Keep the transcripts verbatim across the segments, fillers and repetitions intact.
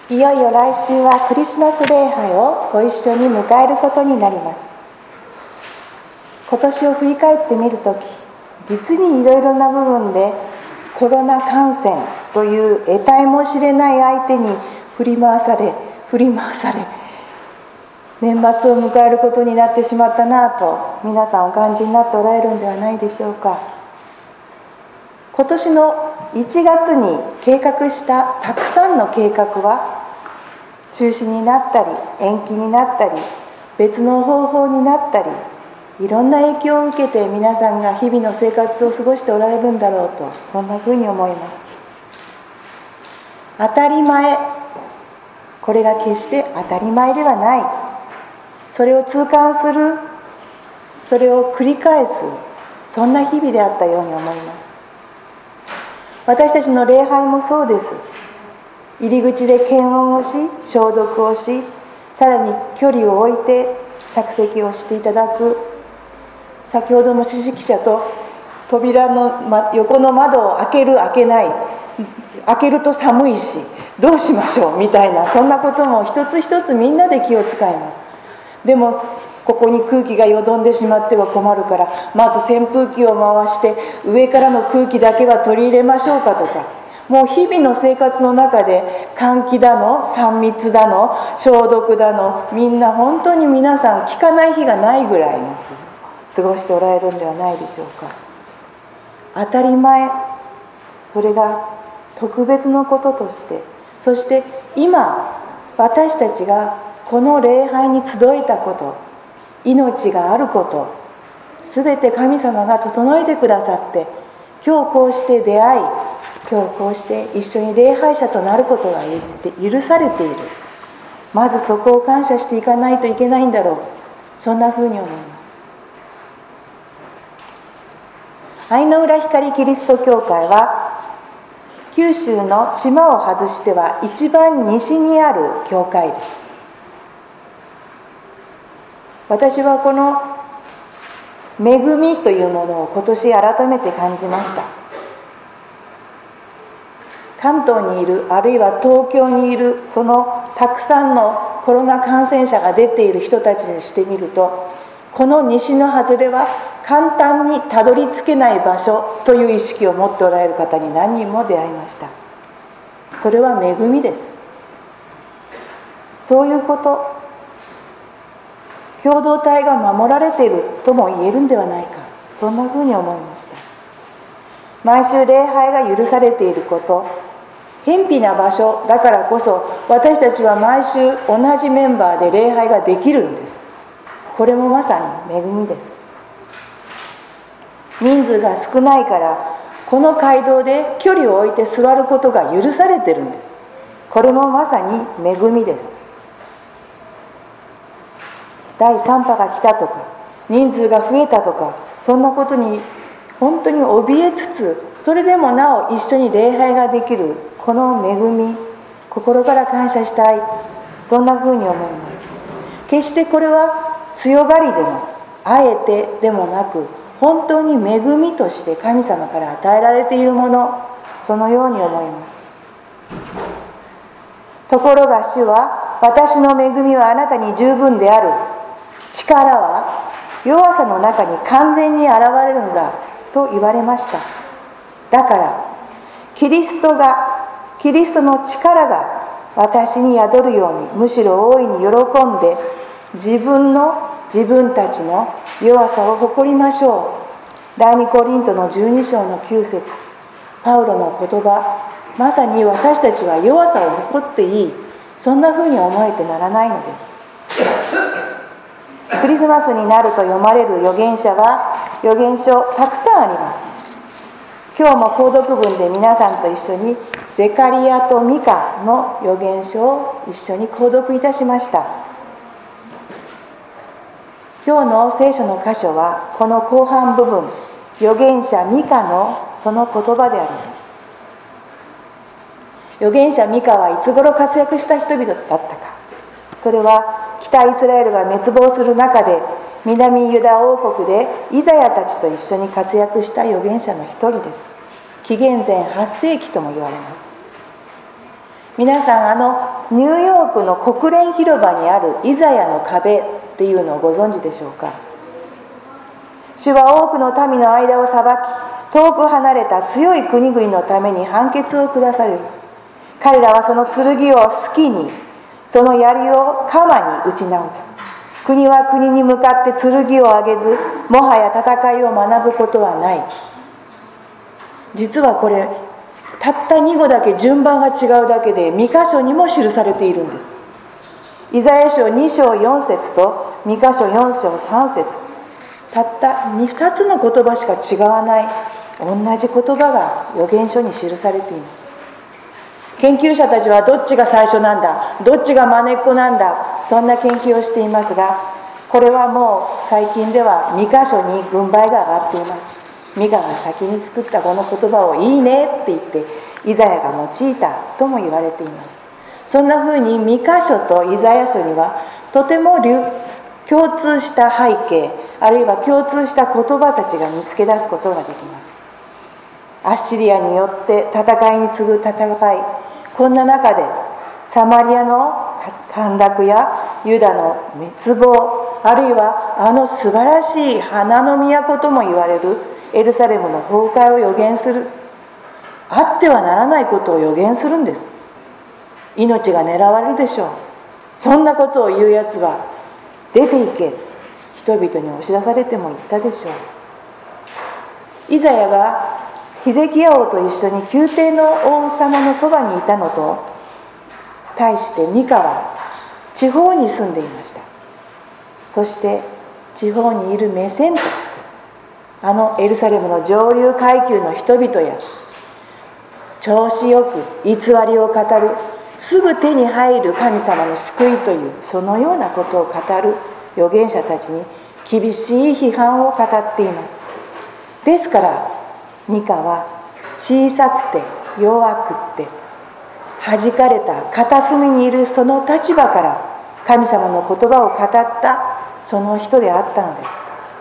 いよいよ来週はクリスマス礼拝をご一緒に迎えることになります。今年を振り返ってみるとき、実にいろいろな部分でコロナ感染という得体も知れない相手に振り回され振り回され年末を迎えることになってしまったなぁと皆さんお感じになっておられるんではないでしょうか。今年のいちがつに計画したたくさんの計画は中止になったり延期になったり別の方法になったり、いろんな影響を受けて皆さんが日々の生活を過ごしておられるんだろうと、そんなふうに思います。当たり前、これが決して当たり前ではない、それを痛感する、それを繰り返す、そんな日々であったように思います。私たちの礼拝もそうです。入り口で検温をし、消毒をし、さらに距離を置いて着席をしていただく。先ほども司事者と扉の横の窓を開ける開けない、開けると寒いしどうしましょうみたいな、そんなことも一つ一つみんなで気を使います。でもここに空気がよどんでしまっては困るから、まず扇風機を回して上からの空気だけは取り入れましょうかとか、もう日々の生活の中で換気だのさん密だの消毒だの、みんな本当に皆さん聞かない日がないぐらいの過ごしておられるんではないでしょうか。当たり前、それが特別のこととして、そして今私たちがこの礼拝に集えたこと、命があること、すべて神様が整えてくださって、今日こうして出会い、今日こうして一緒に礼拝者となることが許されている。まずそこを感謝していかないといけないんだろう、そんなふうに思います。愛の浦光キリスト教会は九州の島を外しては一番西にある教会です。私はこの恵みというものを今年改めて感じました。関東にいる、あるいは東京にいる、そのたくさんのコロナ感染者が出ている人たちにしてみると、この西の外れは簡単にたどり着けない場所という意識を持っておられる方に何人も出会いました。それは恵みです。そういうこと、共同体が守られているとも言えるんではないか、そんなふうに思いました。毎週礼拝が許されていること、偏僻な場所だからこそ私たちは毎週同じメンバーで礼拝ができるんです。これもまさに恵みです。人数が少ないからこの街道で距離を置いて座ることが許されてるんです。これもまさに恵みです。だいさん波が来たとか人数が増えたとか、そんなことに本当に怯えつつ、それでもなお一緒に礼拝ができるこの恵み、心から感謝したい、そんなふうに思います。決してこれは強がりでもあえてでもなく、本当に恵みとして神様から与えられているもの、そのように思います。ところが主は、私の恵みはあなたに十分である、力は弱さの中に完全に現れるんだと言われました。だからキリストがキリストの力が私に宿るように、むしろ大いに喜んで自分の自分たちの弱さを誇りましょう。第二コリントのじゅうに章のきゅう節、パウロの言葉、まさに私たちは弱さを誇っていい、そんなふうに思えてならないのです。クリスマスになると読まれる預言者は預言書たくさんあります。今日も購読文で皆さんと一緒にゼカリヤとミカの預言書を一緒に購読いたしました。今日の聖書の箇所はこの後半部分、預言者ミカのその言葉であります。預言者ミカはいつ頃活躍した人々だったか。それは北イスラエルが滅亡する中で、南ユダ王国でイザヤたちと一緒に活躍した預言者の一人です。紀元前はっ世紀とも言われます。皆さん、あのニューヨークの国連広場にあるイザヤの壁っていうのをご存知でしょうか。主は多くの民の間を裁き、遠く離れた強い国々のために判決を下される。彼らはその剣を好きに、その槍を鎌に打ち直す。国は国に向かって剣を上げず、もはや戦いを学ぶことはない。実はこれ、たったに語だけ順番が違うだけでに箇所にも記されているんです。イザヤ書に章よん節とに箇所よん章さん節、たったにつの言葉しか違わない同じ言葉が預言書に記されています。研究者たちはどっちが最初なんだ、どっちがまねっこなんだ、そんな研究をしていますが、これはもう最近ではに箇所に軍配が上がっています。ミカが先に作ったこの言葉をいいねって言ってイザヤが用いたとも言われています。そんなふうにに箇所とイザヤ書にはとても共通した背景、あるいは共通した言葉たちが見つけ出すことができます。アッシリアによって戦いに次ぐ戦い、こんな中でサマリアの陥落やユダの滅亡、あるいはあの素晴らしい花の都とも言われるエルサレムの崩壊を予言する、あってはならないことを予言するんです。命が狙われるでしょう。そんなことを言うやつは出て行け、人々に押し出されても言ったでしょう。イザヤがヒゼキヤ王と一緒に宮廷の王様のそばにいたのと対してミカは地方に住んでいました。そして地方にいる目線として、あのエルサレムの上流階級の人々や調子よく偽りを語る、すぐ手に入る神様の救いというそのようなことを語る預言者たちに厳しい批判を語っています。ですからミカは小さくて弱くって弾かれた片隅にいるその立場から神様の言葉を語ったその人であったのです。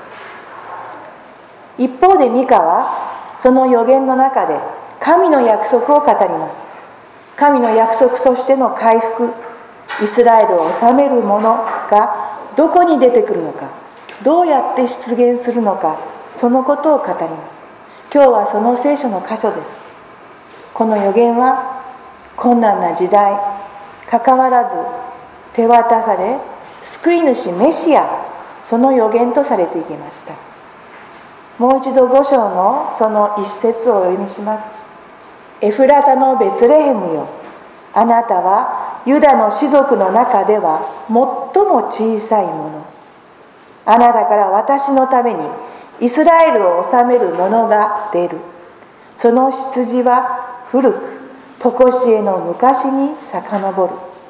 一方でミカはその預言の中で神の約束を語ります。神の約束としての回復、イスラエルを治めるものがどこに出てくるのか、どうやって出現するのか、そのことを語ります。今日はその聖書の箇所です。この預言は困難な時代かかわらず手渡され、救い主メシア、その預言とされていきました。もう一度五章のその一節をお読みします。エフラタのベツレヘムよ、あなたはユダの氏族の中では最も小さいもの。あなたから私のためにイスラエルを治める者が出る。その出自は古く、とこしえの昔に遡る。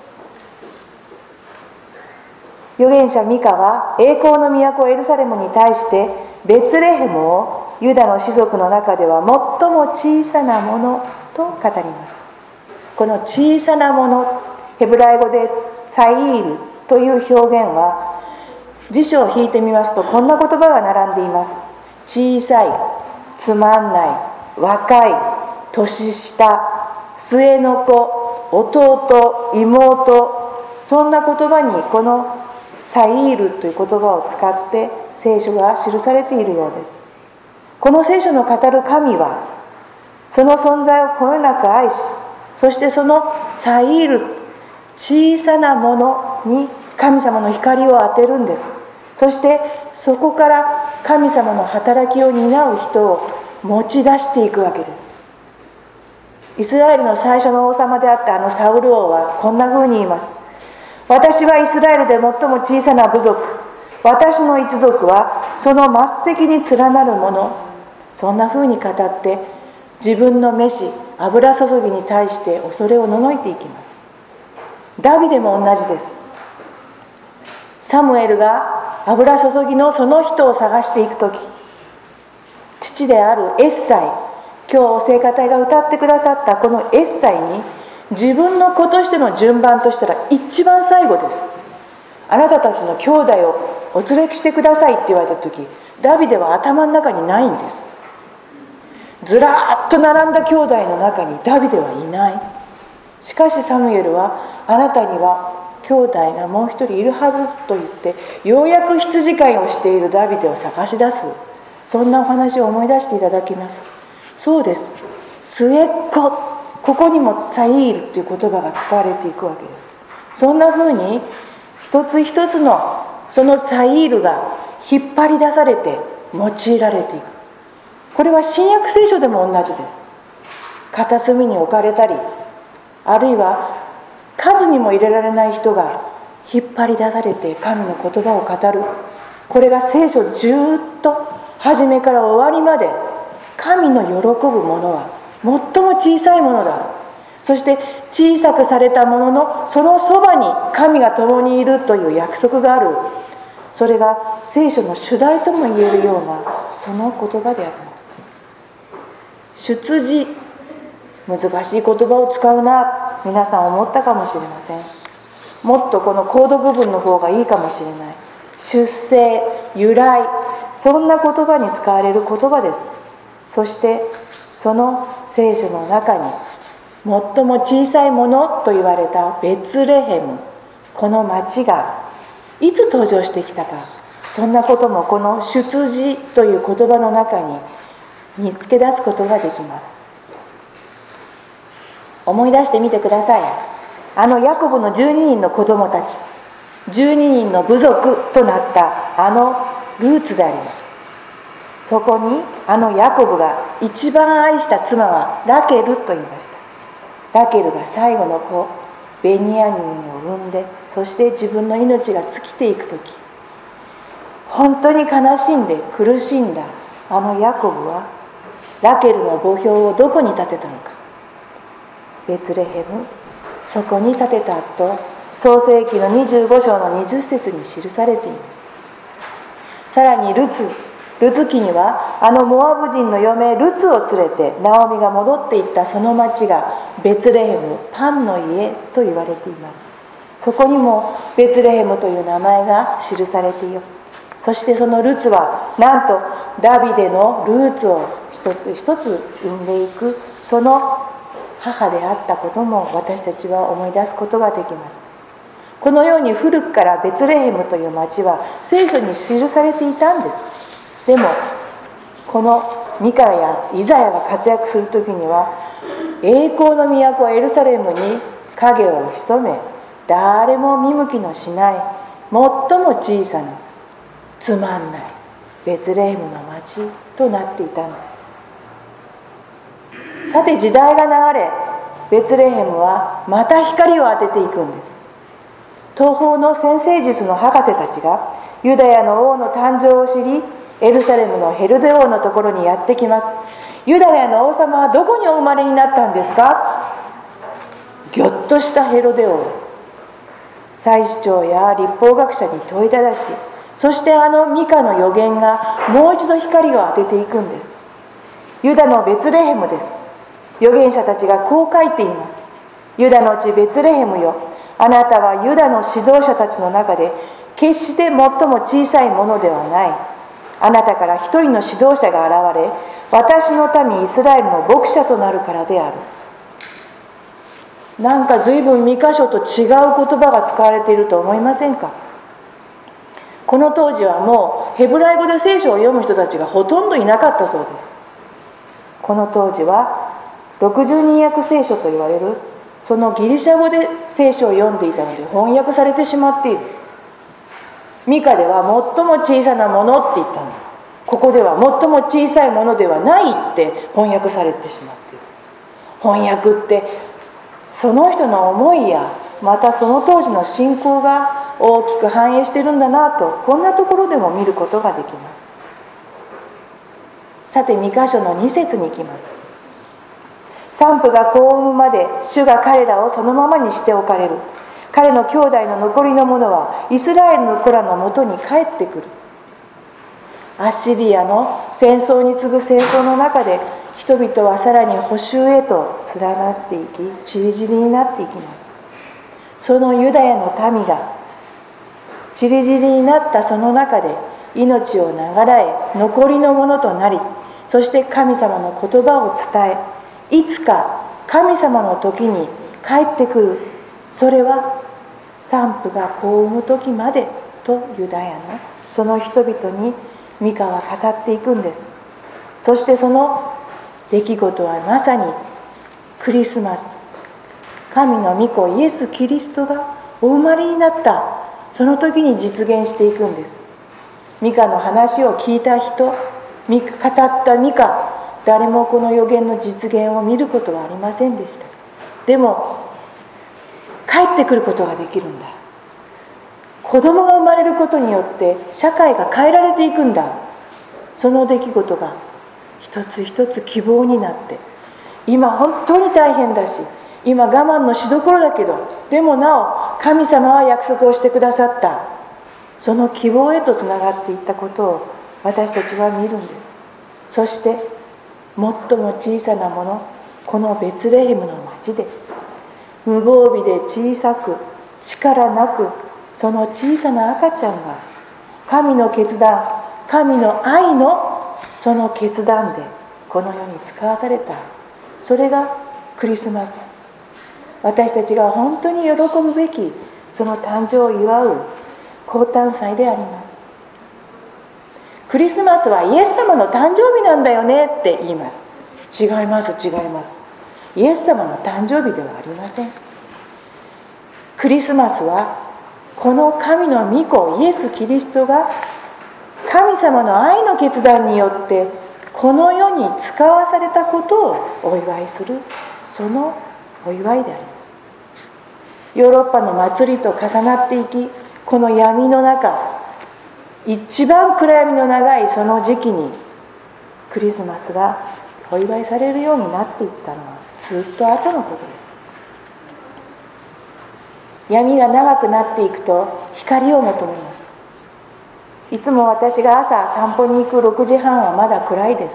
預言者ミカは栄光の都エルサレムに対してベツレヘムをユダの氏族の中では最も小さなものと語ります。この小さなもの、ヘブライ語でサイールという表現は辞書を引いてみますとこんな言葉が並んでいます。小さい、つまんない、若い、年下、末の子、弟、妹、そんな言葉にこのサイールという言葉を使って聖書が記されているようです。この聖書の語る神はその存在をこよなく愛し、そしてそのサイール、小さなものに神様の光を当てるんです。そしてそこから神様の働きを担う人を持ち出していくわけです。イスラエルの最初の王様であったあのサウル王はこんなふうに言います。私はイスラエルで最も小さな部族、私の一族はその末席に連なるもの、そんなふうに語って自分の召し油注ぎに対して恐れをののいていきます。ダビデも同じです。サムエルが油注ぎのその人を探していくとき、父であるエッサイ、今日聖歌隊が歌ってくださったこのエッサイに自分の子としての順番としたら一番最後です。あなたたちの兄弟をお連れしてくださいって言われたとき、ダビデは頭の中にないんです。ずらーっと並んだ兄弟の中にダビデはいない。しかしサムエルはあなたには兄弟がもう一人いるはずと言って、ようやく羊飼いをしているダビデを探し出す、そんなお話を思い出していただきます。そうです、末っ子、ここにもツァイールという言葉が使われていくわけです。そんなふうに一つ一つのそのツァイールが引っ張り出されて用いられていく。これは新約聖書でも同じです。片隅に置かれたり、あるいは数にも入れられない人が引っ張り出されて神の言葉を語る。これが聖書ずっと初めから終わりまで、神の喜ぶものは最も小さいものだ。そして小さくされたもののそのそばに神が共にいるという約束がある。それが聖書の主題とも言えるようなその言葉であります。出自、難しい言葉を使うな、皆さん思ったかもしれません。もっとこのコード部分の方がいいかもしれない。出生、由来、そんな言葉に使われる言葉です。そしてその聖書の中に最も小さいものと言われたベツレヘム、この町がいつ登場してきたか、そんなこともこの出自という言葉の中に見つけ出すことができます。思い出してみてください。あのヤコブのじゅうににんの子供たち、じゅうににんの部族となったあのルーツであります。そこにあのヤコブが一番愛した妻はラケルと言いました。ラケルが最後の子ベニヤミンを産んで、そして自分の命が尽きていくとき、本当に悲しんで苦しんだあのヤコブはラケルの墓標をどこに建てたのか。ベツレヘム、そこに建てたと創世記のにじゅうご章のにじゅっ節に記されています。さらにルツルツ記にはあのモアブ人の嫁ルツを連れてナオミが戻っていったその町がベツレヘム、パンの家と言われています。そこにもベツレヘムという名前が記されている。そしてそのルツはなんとダビデのルーツを一つ一つ生んでいく、その母であったことも私たちは思い出すことができます。このように古くからベツレヘムという町は聖書に記されていたんです。でもこのミカやイザヤが活躍する時には、栄光の都エルサレムに影を潜め誰も見向きのしない最も小さなつまんないベツレヘムの町となっていたのです。さて時代が流れ、ベツレヘムはまた光を当てていくんです。東方の占星術の博士たちがユダヤの王の誕生を知り、エルサレムのヘルデ王のところにやってきます。ユダヤの王様はどこにお生まれになったんですか。ぎょっとしたヘロデ王、祭司長や立法学者に問いただし、そしてあのミカの予言がもう一度光を当てていくんです。ユダのベツレヘムです。預言者たちがこう書いています。ユダの地ベツレヘムよ、あなたはユダの指導者たちの中で決して最も小さいものではない。あなたから一人の指導者が現れ、私の民イスラエルの牧者となるからである。なんか随分ミカ書と違う言葉が使われていると思いませんか。この当時はもうヘブライ語で聖書を読む人たちがほとんどいなかったそうです。この当時はろくじゅうにん訳聖書と言われるそのギリシャ語で聖書を読んでいたので翻訳されてしまっている。ミカでは最も小さなものって言ったの。ここでは最も小さいものではないって翻訳されてしまっている。翻訳ってその人の思いやまたその当時の信仰が大きく反映しているんだなと、こんなところでも見ることができます。さてミカ書のに節に行きます。産婦が子を産むまで主が彼らをそのままにしておかれる。彼の兄弟の残りの者はイスラエルの子らのもとに帰ってくる。アッシリアの戦争に次ぐ戦争の中で人々はさらに捕囚へと連なっていき、ちりぢりになっていきます。そのユダヤの民がちりぢりになったその中で命を長らえ残りのものとなり、そして神様の言葉を伝え、いつか神様の時に帰ってくる、 それは産婦が子を産む時までとユダヤのその人々にミカは語っていくんです。そしてその出来事はまさにクリスマス、神の御子イエス・キリストがお生まれになったその時に実現していくんです。ミカの話を聞いた人、語ったミカ、誰もこの予言の実現を見ることはありませんでした。でも帰ってくることができるんだ。子供が生まれることによって社会が変えられていくんだ。その出来事が一つ一つ希望になって、今本当に大変だし、今我慢のしどころだけど、でもなお神様は約束をしてくださった。その希望へとつながっていったことを私たちは見るんです。そして最も小さなもの、このベツレヘムの町で無防備で小さく力なく、その小さな赤ちゃんが神の決断、神の愛のその決断でこの世に使わされた。それがクリスマス、私たちが本当に喜ぶべきその誕生を祝う降誕祭であります。クリスマスはイエス様の誕生日なんだよねって言います。違います違います。イエス様の誕生日ではありません。クリスマスはこの神の御子イエス・キリストが神様の愛の決断によってこの世に使わされたことをお祝いする、そのお祝いであります。ヨーロッパの祭りと重なっていき、この闇の中、一番暗闇の長いその時期にクリスマスがお祝いされるようになっていったのはずっと後のことです。闇が長くなっていくと光を求めます。いつも私が朝散歩に行くろくじはんはまだ暗いです。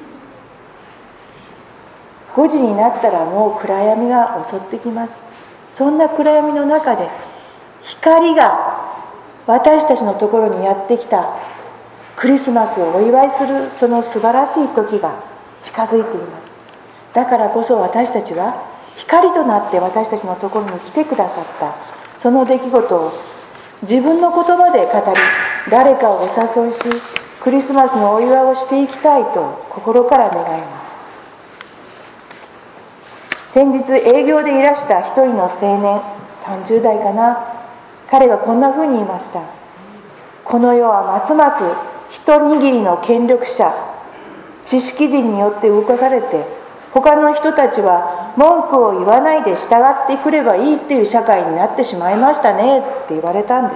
ごじになったらもう暗闇が襲ってきます。そんな暗闇の中で光が私たちのところにやってきたクリスマスをお祝いするその素晴らしい時が近づいています。だからこそ私たちは光となって私たちのところに来てくださったその出来事を自分の言葉で語り、誰かをお誘いし、クリスマスのお祝いをしていきたいと心から願います。先日営業でいらした一人の青年、さんじゅう代かな、彼がこんなふうに言いました。この世はますます一握りの権力者、知識人によって動かされて、他の人たちは文句を言わないで従ってくればいいっていう社会になってしまいましたねって言われたんです。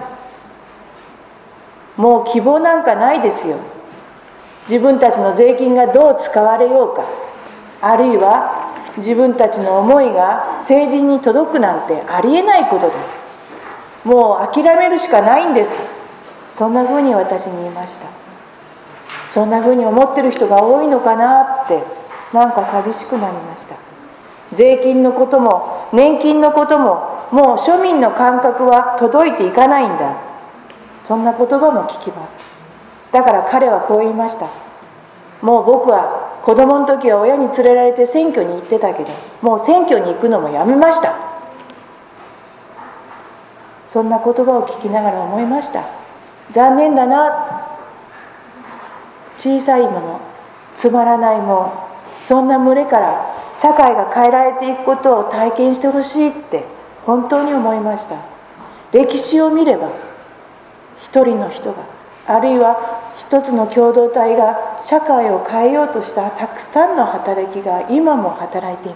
もう希望なんかないですよ。自分たちの税金がどう使われようか、あるいは自分たちの思いが政治に届くなんてありえないことです。もう諦めるしかないんです。そんなふうに私に言いました。そんなふうに思ってる人が多いのかなって、なんか寂しくなりました。税金のことも年金のことももう庶民の感覚は届いていかないんだ、そんな言葉も聞きます。だから彼はこう言いました。もう僕は子供の時は親に連れられて選挙に行ってたけど、もう選挙に行くのもやめました。そんな言葉を聞きながら思いました。残念だな。小さいもの、つまらないもの、そんな群れから社会が変えられていくことを体験してほしいって本当に思いました。歴史を見れば一人の人が、あるいは一つの共同体が社会を変えようとしたたくさんの働きが今も働いています。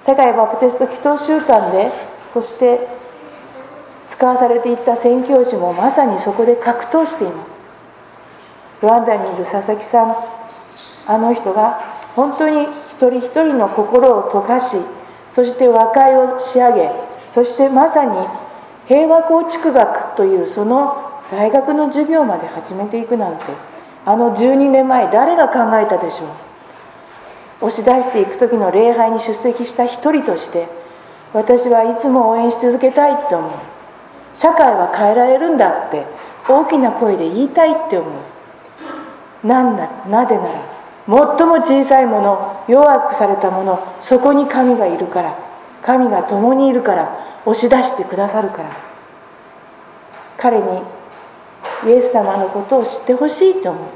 世界バプテスト祈祷週間で、そして使わされていった宣教師もまさにそこで格闘しています。ルワンダにいる佐々木さん、あの人が本当に一人一人の心を溶かし、そして和解を仕上げ、そしてまさに平和構築学というその大学の授業まで始めていくなんて、あのじゅうにねんまえ誰が考えたでしょう。押し出していく時の礼拝に出席した一人として、私はいつも応援し続けたいって思う。社会は変えられるんだって大きな声で言いたいって思う。なんだ、なぜなら最も小さいもの、弱くされたもの、そこに神がいるから。 神が共にいるから、押し出してくださるから、彼にイエス様のことを知ってほしいと思った。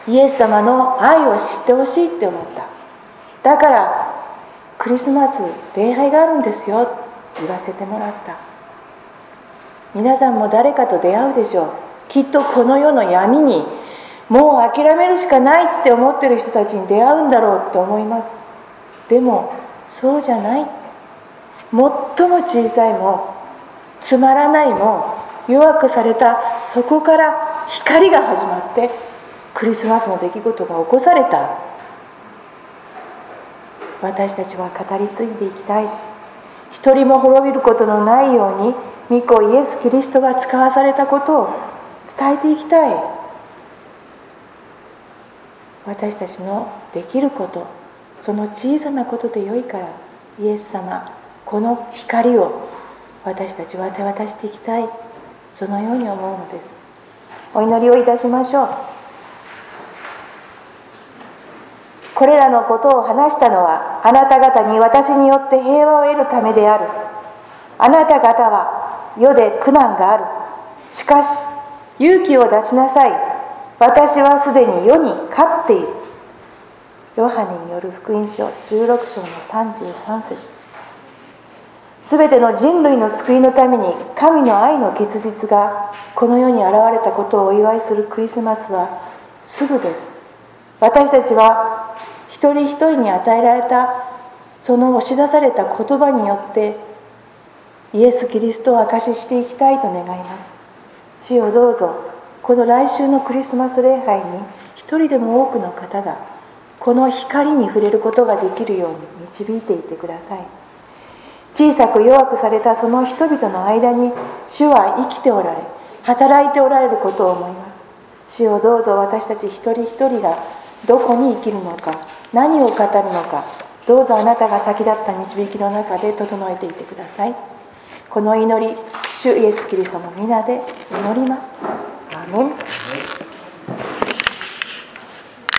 イエス様の愛を知ってほしいって思った。だからクリスマス礼拝があるんですよ言わせてもらった。皆さんも誰かと出会うでしょう。きっとこの世の闇にもう諦めるしかないって思ってる人たちに出会うんだろうって思います。でもそうじゃない。最も小さいもつまらないも弱くされたそこから光が始まってクリスマスの出来事が起こされた。私たちは語り継いでいきたいし、一人も滅びることのないように御子イエス・キリストが使わされたことを伝えていきたい。私たちのできること、その小さなことでよいから、イエス様、この光を私たちは手渡していきたい、そのように思うのです。お祈りをいたしましょう。これらのことを話したのは、あなた方に私によって平和を得るためである。あなた方は世で苦難がある。しかし勇気を出しなさい。私はすでに世に勝っている。ヨハネによる福音書じゅうろく章のさんじゅうさん節。すべての人類の救いのために神の愛の結実がこの世に現れたことをお祝いするクリスマスはすぐです。私たちは一人一人に与えられたその押し出された言葉によってイエス・キリストを証ししていきたいと願います。主よ、どうぞこの来週のクリスマス礼拝に一人でも多くの方がこの光に触れることができるように導いていてください。小さく弱くされたその人々の間に主は生きておられ、働いておられることを思います。主よ、どうぞ私たち一人一人がどこに生きるのか、何を語るのか、どうぞあなたが先立った導きの中で整えていてください。この祈り、主イエス・キリストの皆で祈ります。アーメン。